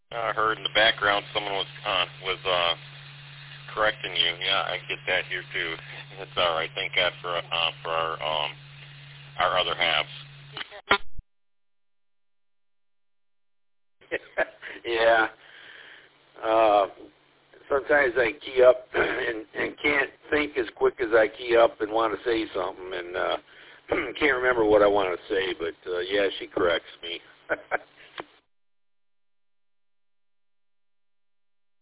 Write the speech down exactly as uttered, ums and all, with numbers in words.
I heard in the background someone was uh, was uh, correcting you. Yeah, I get that here too. It's all right. Thank God for uh, for our um, our other halves. Yeah. Uh, sometimes I key up and, and can't think as quick as I key up and want to say something, and uh, can't remember what I want to say. But uh, yeah, she corrects me.